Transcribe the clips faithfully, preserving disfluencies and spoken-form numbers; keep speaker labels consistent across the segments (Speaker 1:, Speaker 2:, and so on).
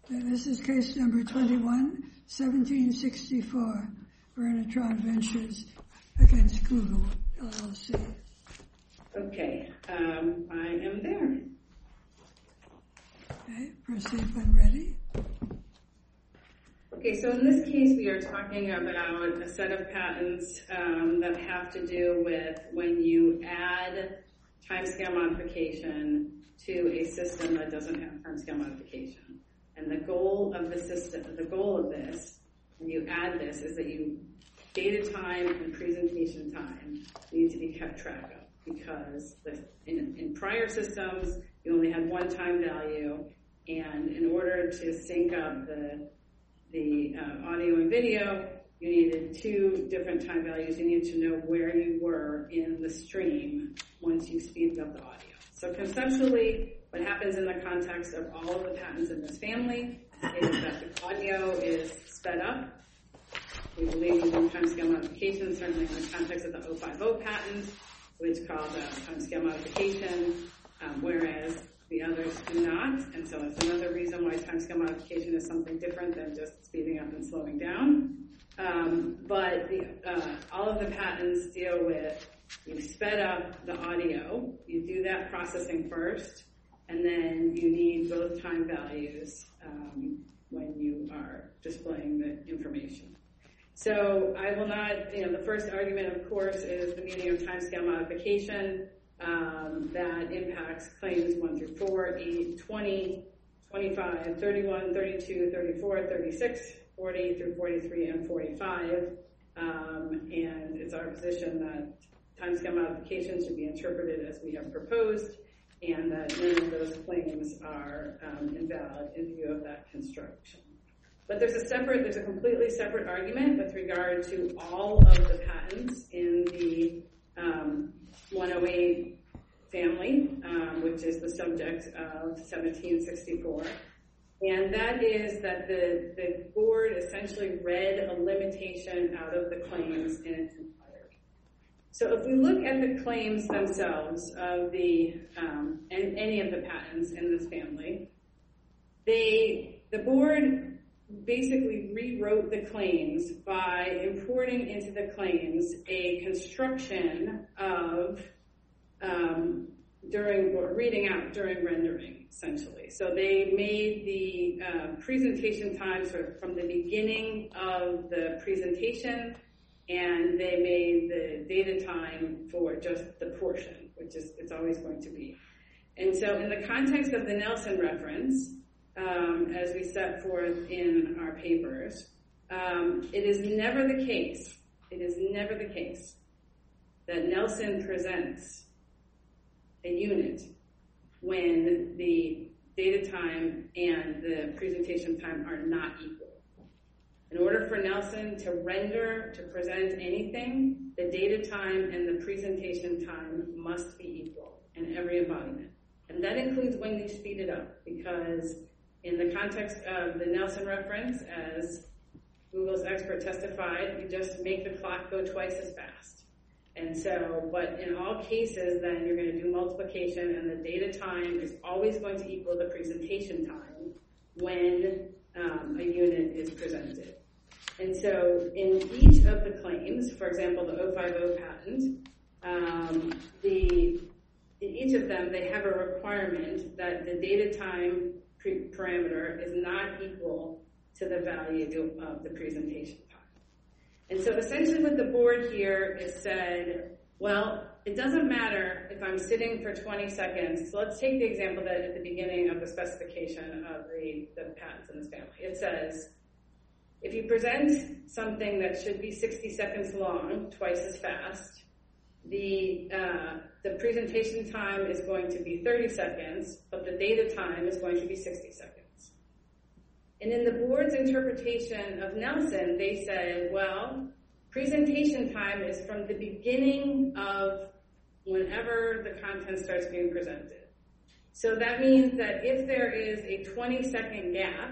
Speaker 1: This is case number twenty-one, seventeen sixty-four, Vernitron Ventures against Google, L L C.
Speaker 2: Okay, um, I am there.
Speaker 1: Okay, proceed when ready.
Speaker 2: Okay, so in this case, we are talking about a set of patents um, that have to do with when you add timescale modification to a system that doesn't have timescale modification. And the goal of the system, the goal of this, when you add this, is that you data time and presentation time need to be kept track of, because the, in, in prior systems, you only had one time value, and in order to sync up the the uh, audio and video, you needed two different time values. You needed to know where you were in the stream once you speeded up the audio. So conceptually, what happens in the context of all of the patents in this family is that the audio is sped up. We believe in timescale modification, certainly in the context of the oh five oh patent, which called uh, timescale modification, um, whereas the others do not, and so it's another reason why timescale modification is something different than just speeding up and slowing down. Um, but the, uh, all of the patents deal with, you sped up the audio, you do that processing first, and then you need both time values um, when you are displaying the information. So I will not, you know, the first argument, of course, is the meaning of timescale modification. Um, that impacts claims one through four, eight, twenty, twenty-five, thirty-one, thirty-two, thirty-four, thirty-six, forty through forty-three, and forty-five. Um, and it's our position that timescale modification should be interpreted as we have proposed, and that none of those claims are um, invalid in view of that construction. But there's a separate, there's a completely separate argument with regard to all of the patents in the um, one oh eight family, um, which is the subject of seventeen sixty-four. And that is that the, the board essentially read a limitation out of the claims in its entirety. So if we look at the claims themselves of the, um, and any of the patents in this family, they, the board basically rewrote the claims by importing into the claims a construction of um, during, or reading out during rendering, essentially. So they made the uh, presentation time sort of from the beginning of the presentation, and they made the data time for just the portion, which is it's always going to be. And so in the context of the Nelson reference, Um, as we set forth in our papers, um, it is never the case, it is never the case that Nelson presents a unit when the data time and the presentation time are not equal. In order for Nelson to render, to present anything, the data time and the presentation time must be equal in every embodiment. And that includes when you speed it up, because in the context of the Nelson reference, as Google's expert testified, you just make the clock go twice as fast. And so, but in all cases, then you're going to do multiplication, and the data time is always going to equal the presentation time when um, a unit is presented. And so in each of the claims, for example, the oh five oh patent, um, the in each of them, they have a requirement that the data time parameter is not equal to the value of the presentation time. And so essentially what the board here is said, well, it doesn't matter if I'm sitting for twenty seconds. So let's take the example that at the beginning of the specification of the, the patents in this family. It says, if you present something that should be sixty seconds long, twice as fast, the uh, the presentation time is going to be thirty seconds, but the data time is going to be sixty seconds. And in the board's interpretation of Nelson, they said, well, presentation time is from the beginning of whenever the content starts being presented. So that means that if there is a twenty second gap,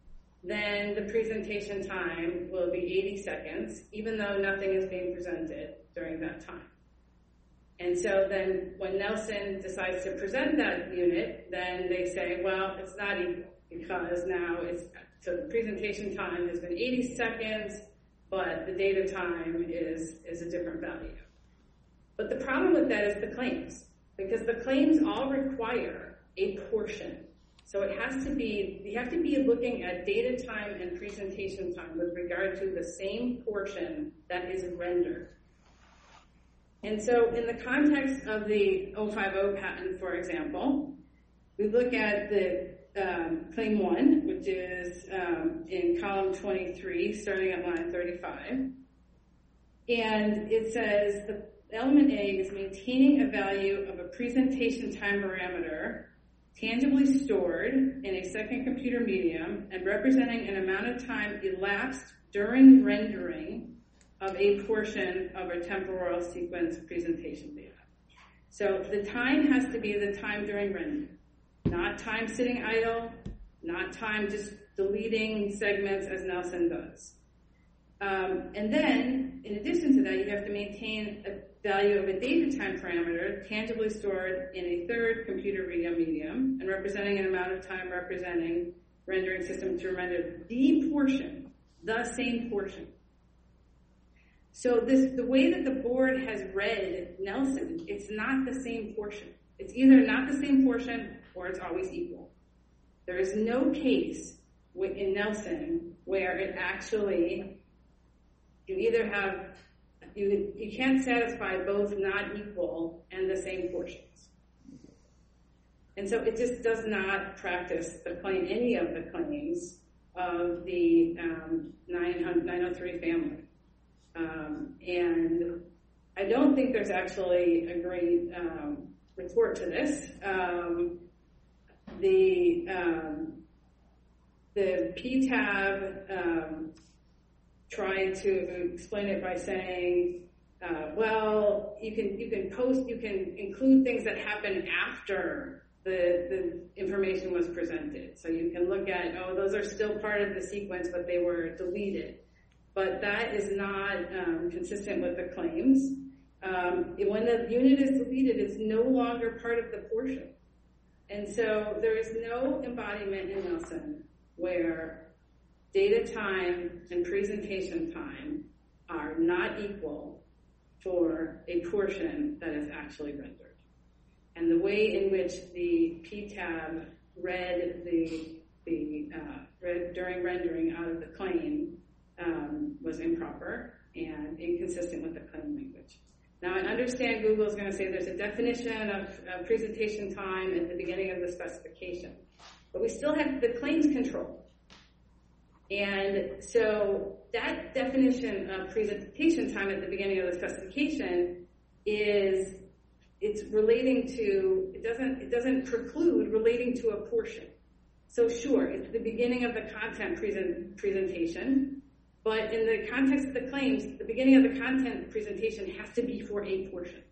Speaker 2: then the presentation time will be eighty seconds, even though nothing is being presented during that time. And so then when Nelson decides to present that unit, then they say, well, it's not equal. because now it's, so the presentation time has been eighty seconds, but the data time is, is a different value. But the problem with that is the claims, because the claims all require a portion. So it has to be, you have to be looking at data time and presentation time with regard to the same portion that is rendered. And so in the context of the oh five oh patent, for example, we look at the um, claim one, which is um, in column twenty-three, starting at line thirty-five. And it says the element A is maintaining a value of a presentation time parameter tangibly stored in a second computer medium and representing an amount of time elapsed during rendering of a portion of a temporal sequence presentation data. So the time has to be the time during rendering, not time sitting idle, not time just deleting segments as Nelson does. Um, and then, in addition to that, you have to maintain a value of a data time parameter tangibly stored in a third computer video medium and representing an amount of time representing rendering system to render the portion, the same portion. So this, the way that the board has read Nelson, it's not the same portion. It's either not the same portion or it's always equal. There is no case in Nelson where it actually, you either have, you, you can't satisfy both not equal and the same portions. And so it just does not practice the claim, any of the claims of the um, nine oh three family. Um, and I don't think there's actually a great um, retort to this. Um, the um, the P T A B um, tried to explain it by saying, uh, well, you can you can post, you can include things that happen after the the information was presented. So you can look at, oh, those are still part of the sequence, but they were deleted. But that is not um, consistent with the claims. Um, when the unit is deleted, it's no longer part of the portion. And so there is no embodiment in Nelson where data time and presentation time are not equal for a portion that is actually rendered. And the way in which the P T A B read the, the uh, read during rendering out of the claim Um, was improper and inconsistent with the claim language. Now, I understand Google is going to say there's a definition of, of presentation time at the beginning of the specification, but we still have the claims control. And so that definition of presentation time at the beginning of the specification is, it's relating to, it doesn't, it doesn't preclude relating to a portion. So sure, it's the beginning of the content present, presentation, but in the context of the claims, the beginning of the content presentation has to be for a portion.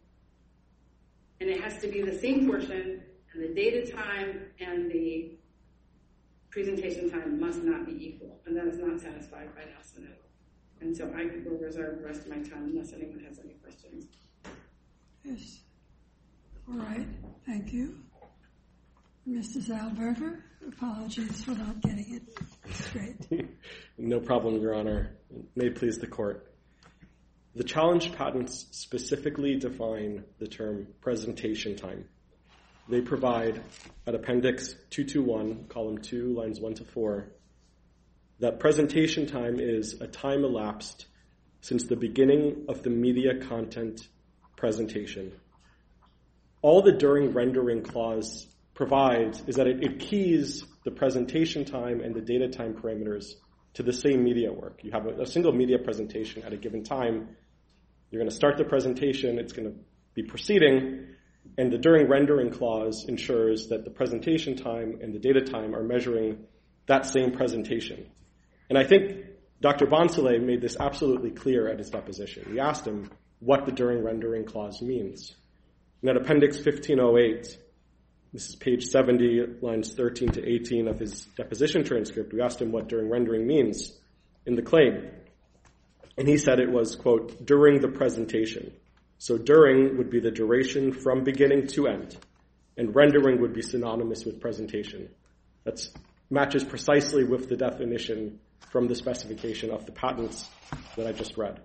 Speaker 2: And it has to be the same portion, and the data time and the presentation time must not be equal. And that is not satisfied by Nelson at all. And so I will reserve the rest of my time unless anyone has any questions.
Speaker 1: Yes. All right. Thank you. Mister Zalberger, apologies for not getting it straight.
Speaker 3: No problem, Your Honor. May it please the Court. The challenged patents specifically define the term presentation time. They provide, at Appendix two twenty-one, Column two, Lines one to four, that presentation time is a time elapsed since the beginning of the media content presentation. All the during rendering clause provides is that it, it keys the presentation time and the data time parameters to the same media work. You have a, a single media presentation at a given time. You're going to start the presentation. It's going to be proceeding. And the during rendering clause ensures that the presentation time and the data time are measuring that same presentation. And I think Doctor Bonsolet made this absolutely clear at his deposition. We asked him what the during rendering clause means. And at Appendix fifteen oh eight, this is page seventy, lines thirteen to eighteen of his deposition transcript. We asked him what during rendering means in the claim. And he said it was, quote, during the presentation. So during would be the duration from beginning to end. And rendering would be synonymous with presentation. That's matches precisely with the definition from the specification of the patents that I just read.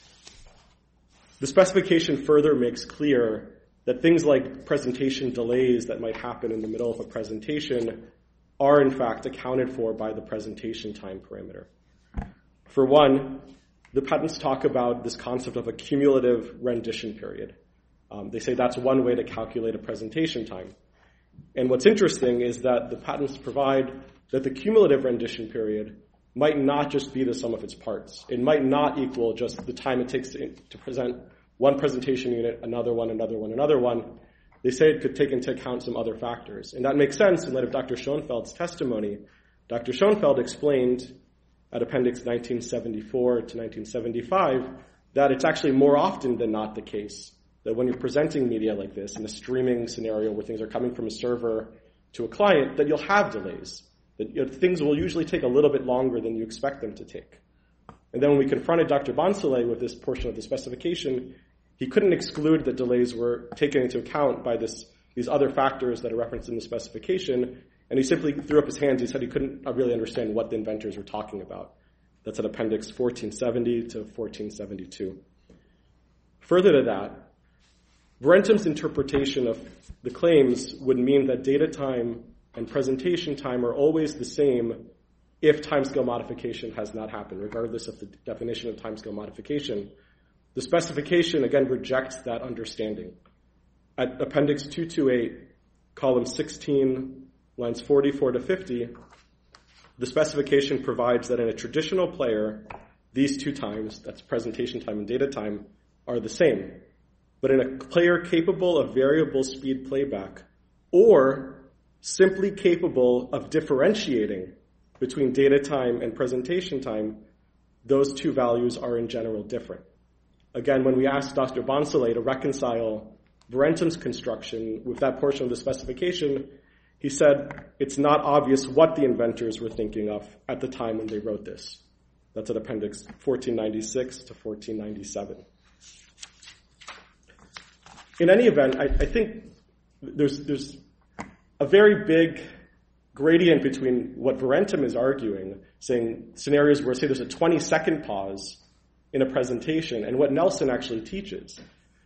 Speaker 3: The specification further makes clear that things like presentation delays that might happen in the middle of a presentation are in fact accounted for by the presentation time parameter. For one, the patents talk about this concept of a cumulative rendition period. Um, they say that's one way to calculate a presentation time. And what's interesting is that the patents provide that the cumulative rendition period might not just be the sum of its parts. It might not equal just the time it takes to, to present one presentation unit, another one, another one, another one. They say it could take into account some other factors. And that makes sense in light of Doctor Schoenfeld's testimony. Doctor Schoenfeld explained at Appendix nineteen seventy-four to nineteen seventy-five that it's actually more often than not the case that when you're presenting media like this in a streaming scenario where things are coming from a server to a client, that you'll have delays. That you know, things will usually take a little bit longer than you expect them to take. And then when we confronted Doctor Bonsolet with this portion of the specification, he couldn't exclude that delays were taken into account by this, these other factors that are referenced in the specification, and he simply threw up his hands. He said he couldn't really understand what the inventors were talking about. That's at Appendix fourteen seventy to fourteen seventy-two. Further to that, Verentum's interpretation of the claims would mean that data time and presentation time are always the same if timescale modification has not happened, regardless of the definition of timescale modification. The specification, again, rejects that understanding. At Appendix two twenty-eight, column sixteen, lines forty-four to fifty, the specification provides that in a traditional player, these two times, that's presentation time and data time, are the same. But in a player capable of variable speed playback, or simply capable of differentiating between data time and presentation time, those two values are in general different. Again, when we asked Doctor Bonsolet to reconcile Verentum's construction with that portion of the specification, he said it's not obvious what the inventors were thinking of at the time when they wrote this. That's at Appendix fourteen ninety-six to fourteen ninety-seven. In any event, I, I think there's, there's a very big gradient between what Verentum is arguing, saying scenarios where, say, there's a twenty-second pause in a presentation, and what Nelson actually teaches.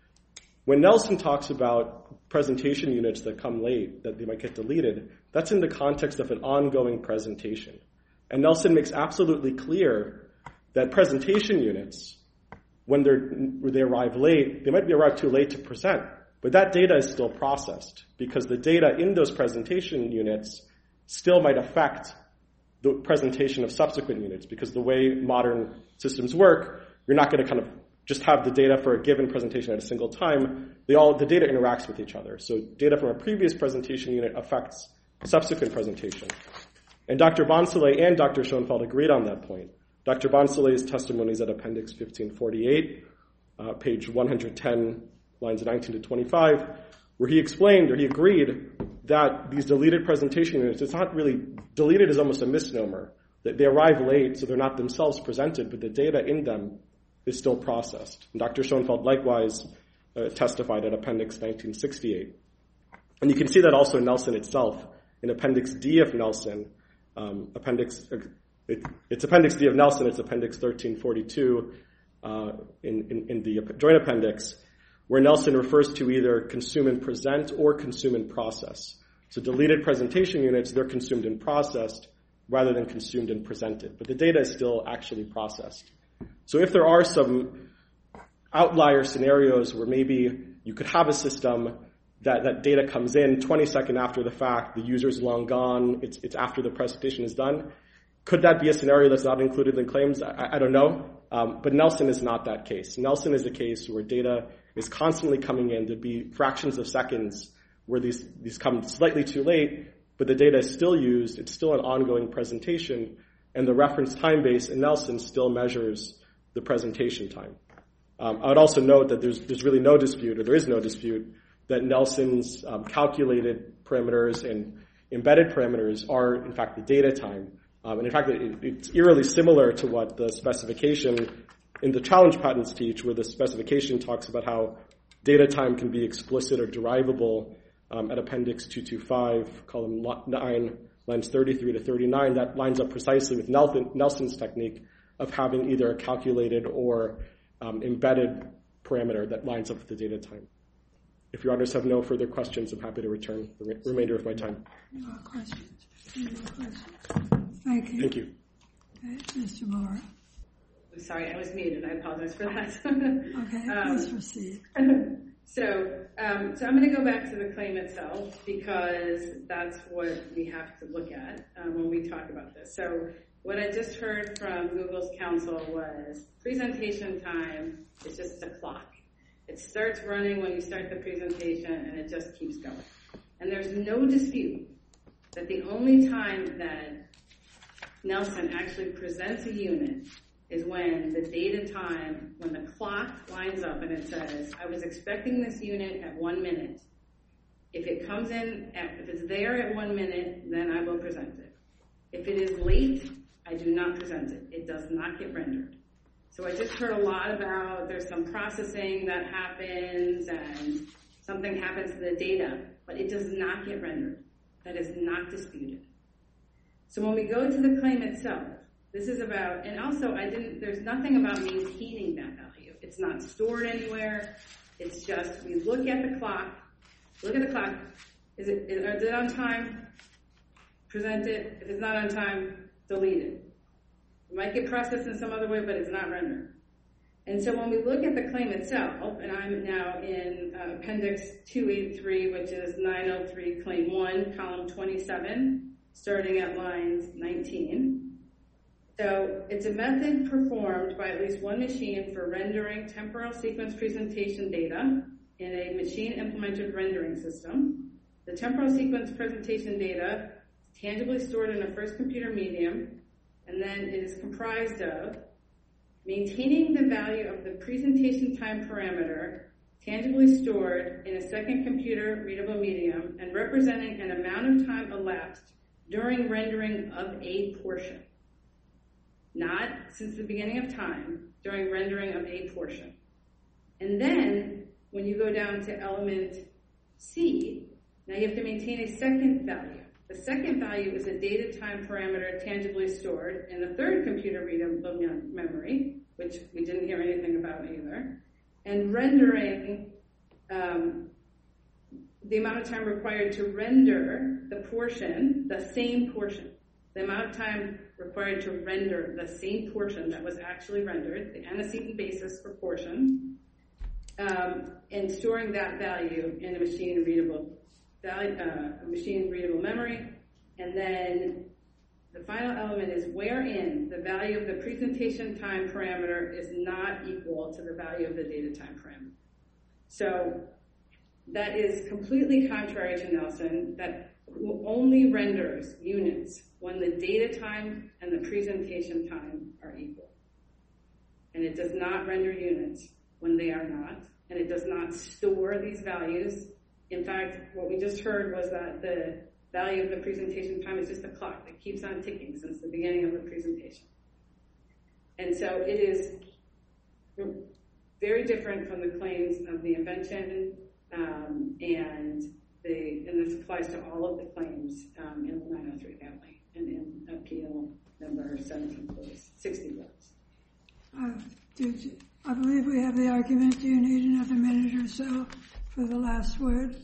Speaker 3: When Nelson talks about presentation units that come late, that they might get deleted, that's in the context of an ongoing presentation. And Nelson makes absolutely clear that presentation units, when, they're, when they arrive late, they might be arrived too late to present, but that data is still processed because the data in those presentation units still might affect the presentation of subsequent units, because the way modern systems work, you're not going to kind of just have the data for a given presentation at a single time. They all, the data interacts with each other. So data from a previous presentation unit affects subsequent presentation. And Doctor Bonsolet and Doctor Schoenfeld agreed on that point. Doctor Bonsolet's testimony is at Appendix fifteen forty-eight, uh, page one hundred ten, lines nineteen to twenty-five, where he explained, or he agreed, that these deleted presentation units, it's not really, deleted is almost a misnomer. They arrive late, so they're not themselves presented, but the data in them is still processed. And Doctor Schoenfeld likewise uh, testified at Appendix nineteen sixty-eight. And you can see that also in Nelson itself. In Appendix D of Nelson, um, appendix, uh, it, it's Appendix D of Nelson, it's Appendix thirteen forty-two uh, in, in, in the joint appendix, where Nelson refers to either consume and present or consume and process. So deleted presentation units, they're consumed and processed rather than consumed and presented. But the data is still actually processed. So if there are some outlier scenarios where maybe you could have a system that, that data comes in twenty seconds after the fact, the user's long gone, it's, it's after the presentation is done, could that be a scenario that's not included in claims? I, I don't know. Um, but Nelson is not that case. Nelson is a case where data is constantly coming in. There'd be fractions of seconds where these, these come slightly too late, but the data is still used. It's still an ongoing presentation, and the reference time base in Nelson still measures the presentation time. Um, I would also note that there's, there's really no dispute, or there is no dispute, that Nelson's um, calculated parameters and embedded parameters are, in fact, the data time. Um, and in fact, it, it's eerily similar to what the specification in the challenge patents teach, where the specification talks about how data time can be explicit or derivable um, at Appendix two twenty-five, column nine, lines thirty-three to thirty-nine, that lines up precisely with Nelson's technique of having either a calculated or um, embedded parameter that lines up with the data time. If your honors have no further questions, I'm happy to return the re- remainder of my time.
Speaker 1: No questions. No questions. Thank you.
Speaker 3: Thank you.
Speaker 1: Okay, Mister Moore.
Speaker 2: I'm sorry, I was muted. I apologize for that.
Speaker 1: Okay,
Speaker 2: um,
Speaker 1: please proceed.
Speaker 2: So, um, so I'm going to go back to the claim itself because that's what we have to look at um, when we talk about this. So what I just heard from Google's counsel was presentation time is just a clock. It starts running when you start the presentation and it just keeps going. And there's no dispute that the only time that Nelson actually presents a unit is when the data time, when the clock lines up and it says, I was expecting this unit at one minute. If it comes in, at, if it's there at one minute, then I will present it. If it is late, I do not present it. It does not get rendered. So I just heard a lot about there's some processing that happens and something happens to the data, but it does not get rendered. That is not disputed. So when we go to the claim itself, this is about, and also I didn't, there's nothing about maintaining that value. It's not stored anywhere. It's just, we look at the clock, look at the clock. Is it, is it on time? Present it. If it's not on time, delete it. It might get processed in some other way, but it's not rendered. And so when we look at the claim itself, and I'm now in uh, Appendix two eighty-three, which is nine oh three, Claim one, Column twenty-seven, starting at lines nineteen. So it's a method performed by at least one machine for rendering temporal sequence presentation data in a machine-implemented rendering system. The temporal sequence presentation data is tangibly stored in a first computer medium, and then it is comprised of maintaining the value of the presentation time parameter tangibly stored in a second computer readable medium and representing an amount of time elapsed during rendering of a portion. Not since the beginning of time, during rendering of a portion. And then, when you go down to element C, now you have to maintain a second value. The second value is a data time parameter tangibly stored in the third computer readable memory, which we didn't hear anything about either, and rendering um, the amount of time required to render the portion, the same portion. The amount of time required to render the same portion that was actually rendered, the antecedent basis for portion, um, and storing that value in a machine-readable value, uh, machine-readable memory. And then the final element is wherein the value of the presentation time parameter is not equal to the value of the data time parameter. So that is completely contrary to Nelson, that only renders units when the data time and the presentation time are equal. And it does not render units when they are not, and it does not store these values. In fact, what we just heard was that the value of the presentation time is just a clock that keeps on ticking since the beginning of the presentation. And so it is very different from the claims of the invention, um, and the, and this applies to all of the claims um, in the nine oh three family and in appeal number seventeen sixty.
Speaker 1: Uh, did, I believe we have the argument. Do you need another minute or so for the last word?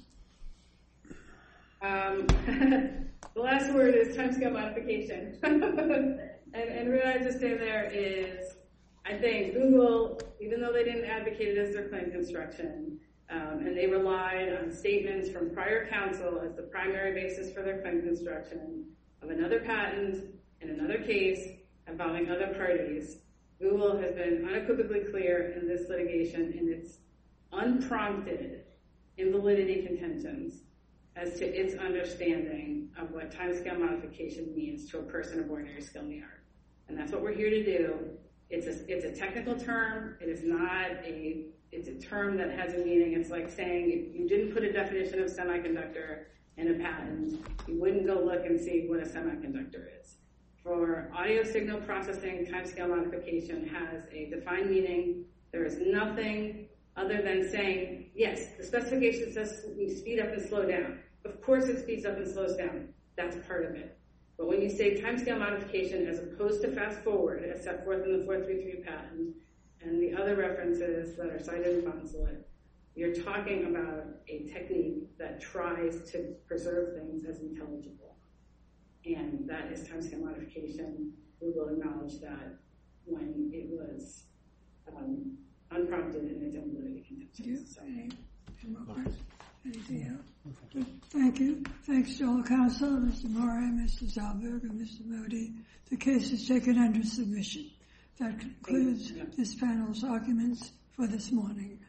Speaker 2: Um, the last word is timescale modification. and, and what I just say there is, I think Google, even though they didn't advocate it as their claim construction, um, and they relied on statements from prior counsel as the primary basis for their claim construction of another patent in another case involving other parties, Google has been unequivocally clear in this litigation in its unprompted invalidity contentions as to its understanding of what timescale modification means to a person of ordinary skill in the art. And that's what we're here to do. It's a, it's a technical term. It is not a, it's a term that has a meaning. It's like saying if you didn't put a definition of semiconductor in a patent, you wouldn't go look and see what a semiconductor is. For audio signal processing, timescale modification has a defined meaning. There is nothing other than saying, yes, the specification says we speed up and slow down. Of course it speeds up and slows down. That's part of it. But when you say timescale modification as opposed to fast forward, as set forth in the four thirty-three patent, and the other references that are cited in consulate, you're talking about a technique that tries to preserve things as intelligible. And that is timescale modification. We will acknowledge that when it was um, unprompted in its own validity contention. So.
Speaker 1: Any, any more questions? Anything else? Good. Thank you. Thanks to all counsel, Mister Moray, Mister Zalberg, and Mister Modi. The case is taken under submission. That concludes this panel's arguments for this morning.